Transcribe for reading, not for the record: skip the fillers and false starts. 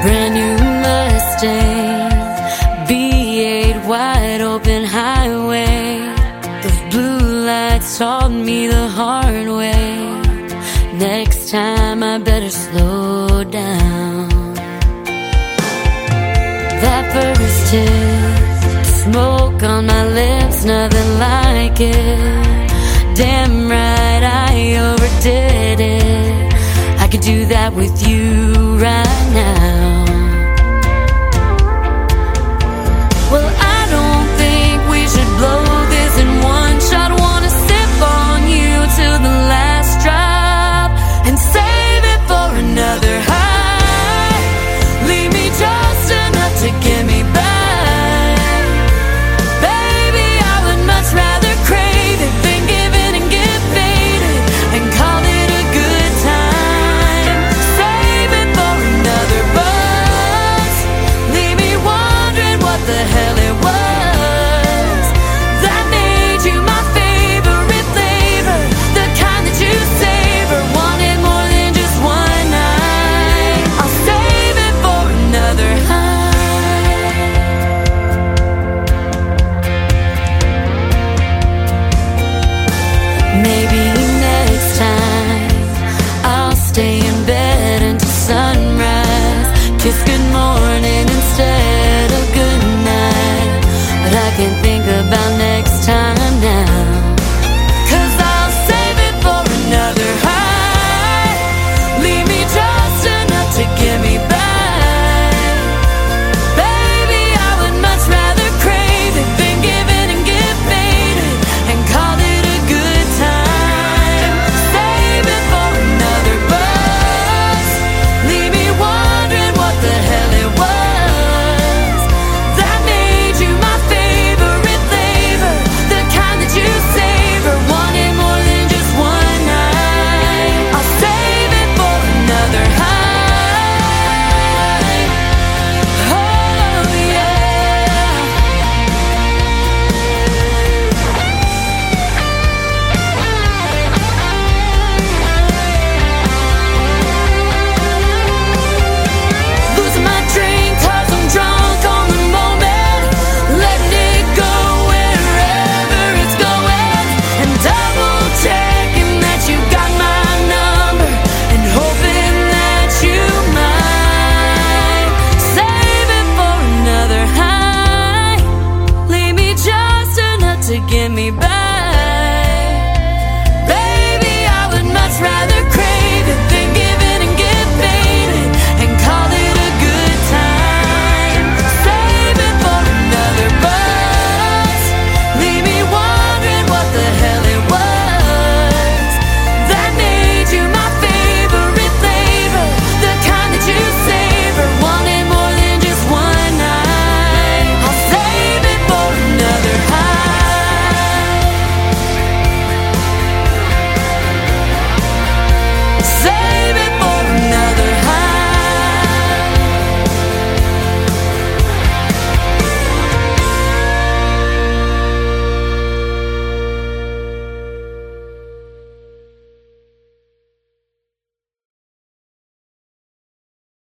brand new Mustang, V8 wide open highway. Those blue lights taught me the hard way. Next time I better slow down. That first hit, smoke on my lips, nothing like it. Damn right I overdid it. I could do that with you right